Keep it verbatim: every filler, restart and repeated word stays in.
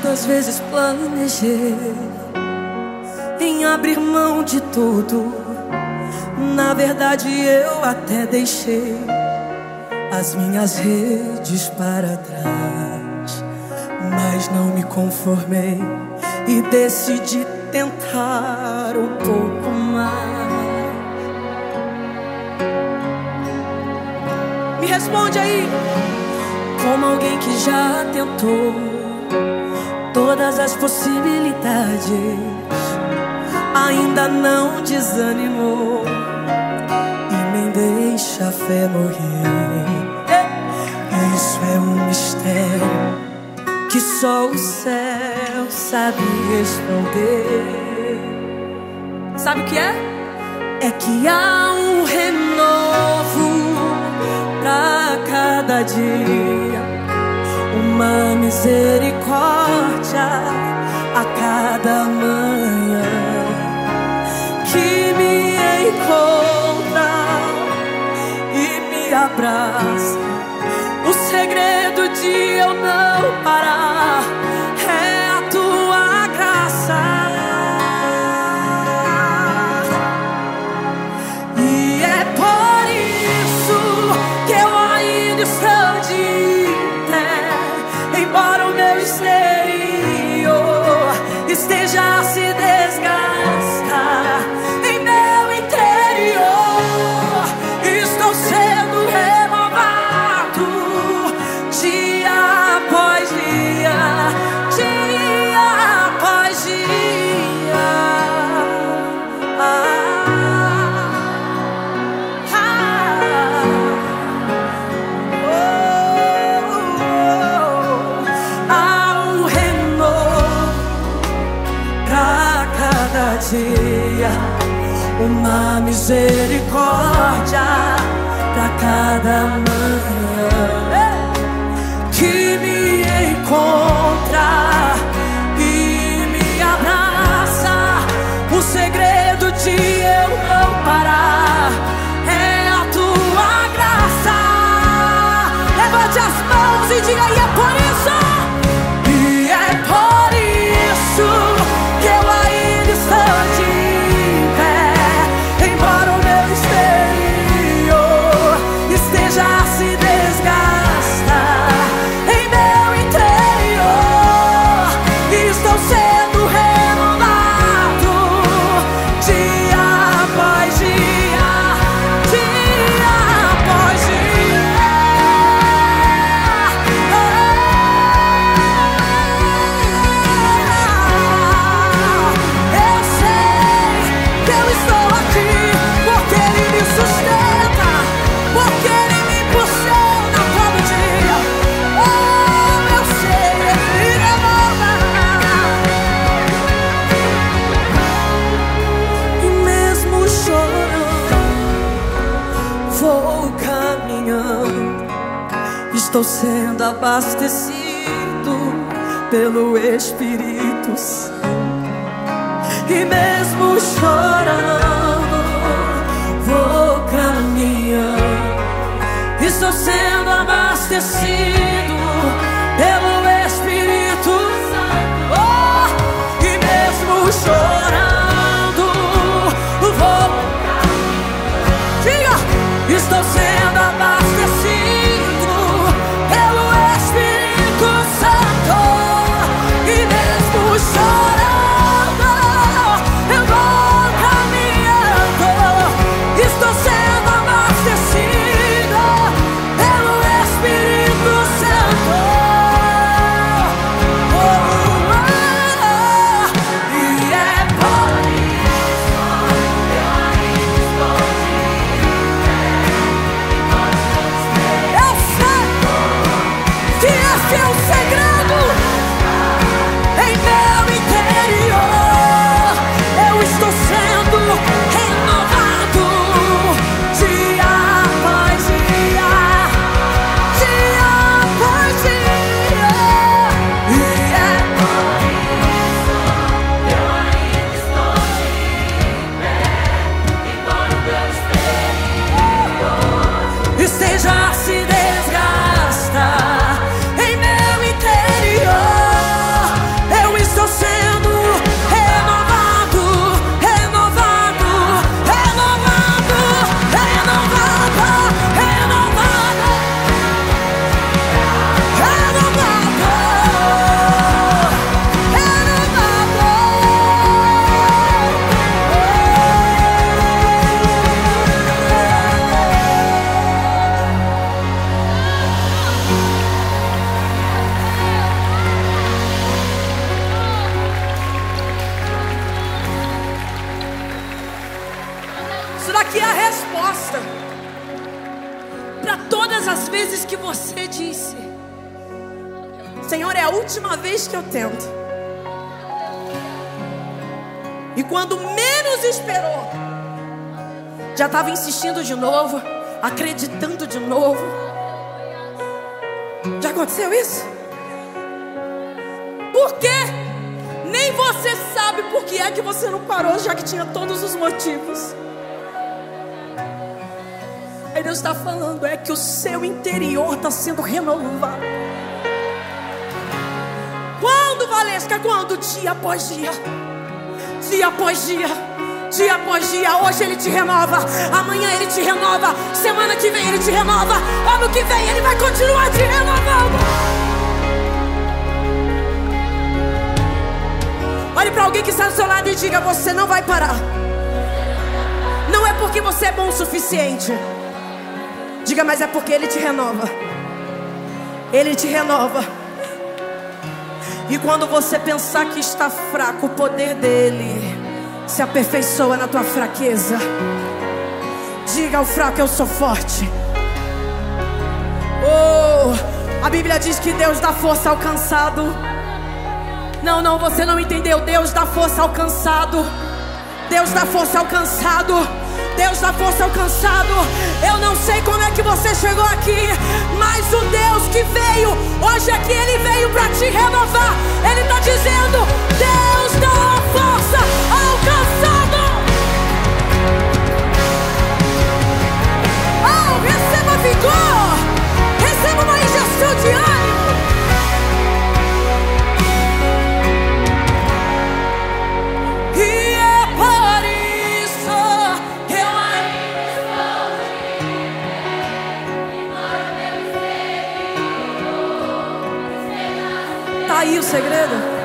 Quantas vezes planejei em abrir mão de tudo. Na verdade eu até deixei as minhas redes para trás, mas não me conformei e decidi tentar um pouco mais. Me responde aí. Como alguém que já tentou todas as possibilidades, ainda não desanimou e nem deixa a fé morrer. Isso é um mistério que só o céu sabe responder. Sabe o que é? É que há um renovo pra cada dia, uma misericórdia a cada manhã que me encontra e me abraça. O segredo de eu não parar é a tua graça. E é por isso que eu ainda estou de pé, embora o meu exterior esteja a se desgastar. Em meu interior estou sendo renovado dia após dia, dia após dia. Ah, ah, oh, oh. Há um renovo pra cada dia, uma misericórdia pra cada manhã que me encontra e me abraça. O segredo de eu não parar é a tua graça. Levante as mãos e diga: e é por isso, e é por isso que eu ainda estou de pé, embora o meu exterior esteja a se desgastar. Em meu interior estou sendo renovado dia após dia, dia após dia. Eu sei que eu estou aqui porque Ele me sustenta, porque Ele me impulsiona todo dia. Oh, eu sei, Ele me renova. E mesmo chorando, vou caminhando, estou sendo abastecido pelo Espírito Santo. E mesmo chorando, vou caminhando, estou sendo abastecido pelo Espírito Santo. Oh, e mesmo chorando, vou, diga, estou sendo abastecido pelo Espírito Santo. E mesmo chorando, eu vou caminhando, estou sendo abastecido pelo Espírito Santo. as vezes que você disse: Senhor, é a última vez que eu tento. E quando menos esperou, já estava insistindo de novo, acreditando de novo. Já aconteceu isso? Por quê? Nem você sabe por que é que você não parou, já que tinha todos os motivos. Aí Deus está falando, é que o seu interior está sendo renovado. Quando, Valesca? Quando? Dia após dia. Dia após dia. Dia após dia. Hoje Ele te renova. Amanhã Ele te renova. Semana que vem Ele te renova. Ano que vem Ele vai continuar te renovando. Olhe para alguém que está do seu lado e diga: você não vai parar. Não é porque você é bom o suficiente. Diga: mas é porque Ele te renova. Ele te renova. E quando você pensar que está fraco, o poder dele se aperfeiçoa na tua fraqueza. Diga ao fraco: eu sou forte. Oh, a Bíblia diz que Deus dá força ao cansado. Não, não, você não entendeu. Deus dá força ao cansado. Deus dá força ao cansado. Deus dá força ao cansado. Eu não sei como é que você chegou aqui, mas o Deus que veio hoje aqui, Ele veio para te renovar. Ele está dizendo: Deus dá força ao cansado. Oh, receba vigor. Receba uma injeção de ânimo. E é por isso que eu ainda estou de pé. Tá aí o segredo?